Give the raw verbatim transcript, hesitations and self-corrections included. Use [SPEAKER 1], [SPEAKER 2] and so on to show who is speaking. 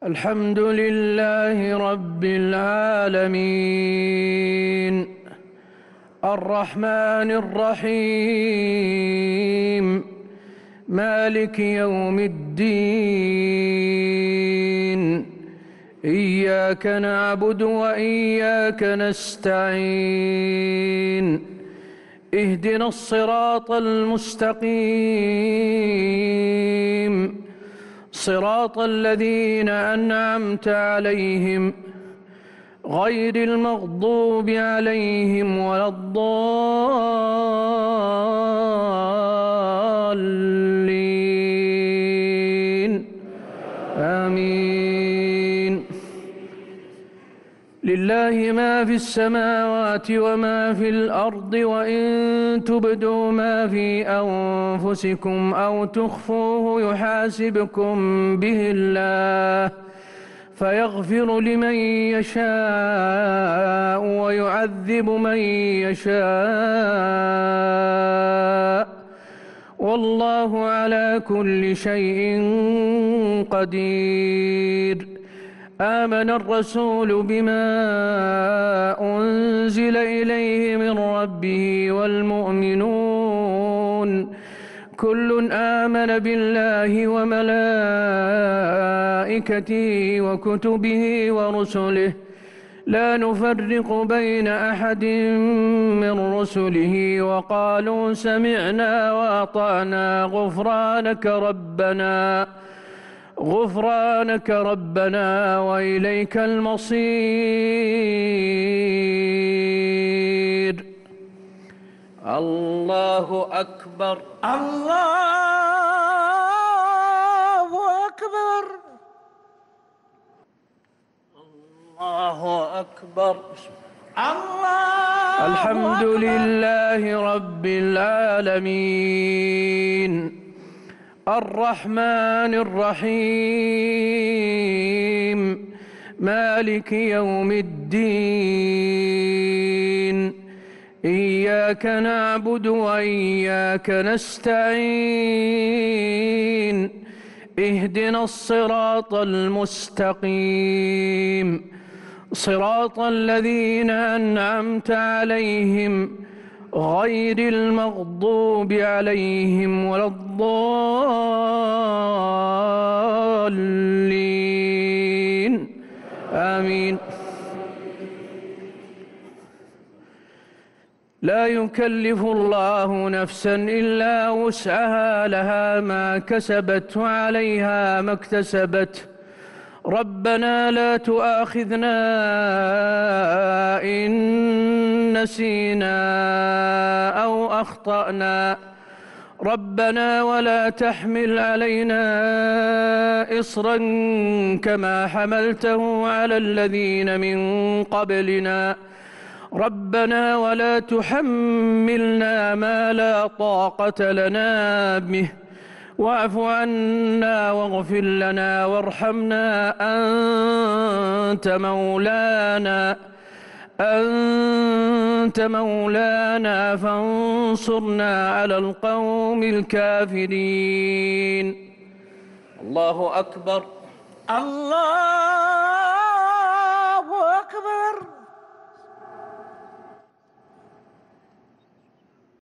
[SPEAKER 1] الحمد لله رب العالمين الرحمن الرحيم مالك يوم الدين إياك نعبد وإياك نستعين اهدنا الصراط المستقيم صراط الذين أنعمت عليهم غير المغضوب عليهم ولا الضالين آمين. لله ما في السماوات وما في الأرض وإن تبدوا ما في أنفسكم أو تخفوه يحاسبكم به الله فيغفر لمن يشاء ويعذب من يشاء والله على كل شيء قدير. آمن الرسول بما أنزل إليه من ربه والمؤمنون كل آمن بالله وملائكته وكتبه ورسله لا نفرق بين أحد من رسله وقالوا سمعنا وأطعنا غفرانك ربنا غفرانك ربنا وإليك المصير. الله أكبر
[SPEAKER 2] الله أكبر
[SPEAKER 1] الله أكبر.
[SPEAKER 2] الله
[SPEAKER 1] الحمد
[SPEAKER 2] أكبر.
[SPEAKER 1] لله رب العالمين الرحمن الرحيم مالك يوم الدين إياك نعبد وإياك نستعين اهدنا الصراط المستقيم صراط الذين أنعمت عليهم غير المغضوب عليهم ولا الضالين آمين. لا يكلف الله نفسا إلا وسعها لها ما كسبت وعليها ما اكتسبت ربنا لا تؤاخذنا إن نسينا أو أخطأنا ربنا ولا تحمل علينا إصرا كما حملته على الذين من قبلنا ربنا ولا تحملنا ما لا طاقة لنا به واعف عنا واغفر لنا وارحمنا أنت مولانا أنت مولانا فانصرنا على القوم الكافرين. الله أكبر.
[SPEAKER 2] الله